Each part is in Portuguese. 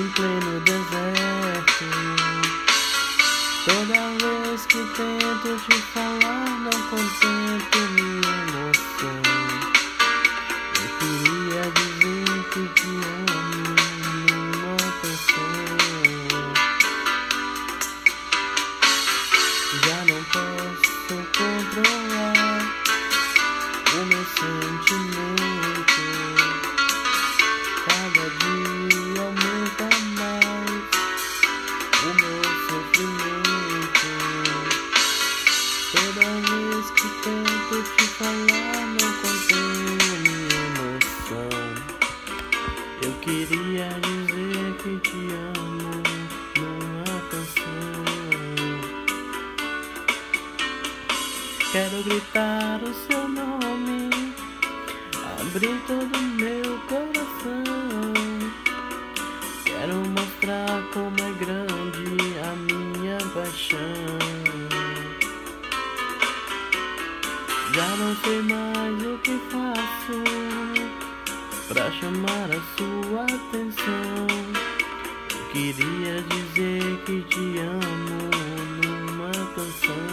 em pleno deserto. Toda vez que tento te falar, não contento minha emoção. Eu queria dizer que te amo numa canção. Já não posso controlar o meu sentimento. Cada dia aumenta mais o meu sofrimento. Toda vez que tento te falar, não contenho minha emoção. Eu queria dizer que te amo numa canção. Quero gritar o seu nome, abrir todo o meu coração. Quero mostrar como é grande a minha paixão. Já não sei mais o que faço pra chamar a sua atenção. Eu queria dizer que te amo numa canção.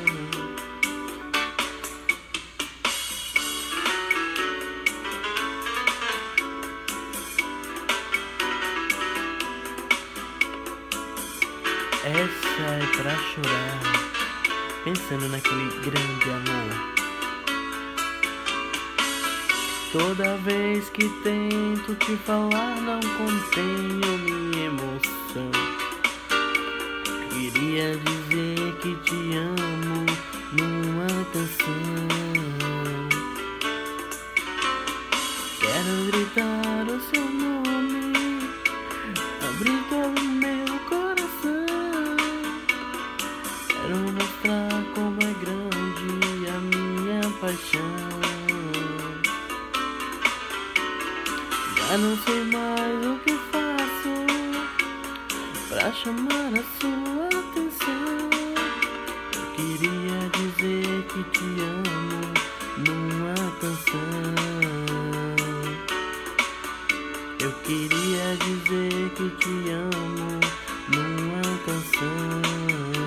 Essa é pra chorar, pensando naquele grande amor. Toda vez que tento te falar, não contenho minha emoção. Queria dizer que te amo numa canção. Quero gritar o seu nome, abrir todo o meu coração. Quero mostrar como é grande a minha paixão. Já não sei mais o que faço pra chamar a sua atenção. Eu queria dizer que te amo numa canção. Eu queria dizer que te amo numa canção.